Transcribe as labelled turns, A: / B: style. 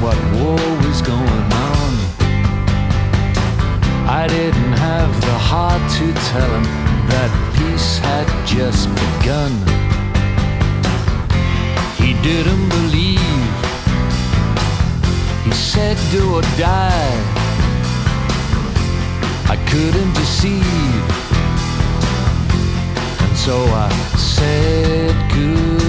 A: what war was going on. I didn't have the heart to tell him that peace had just begun. He didn't believe. He said do or die. I couldn't deceive, and so I said good.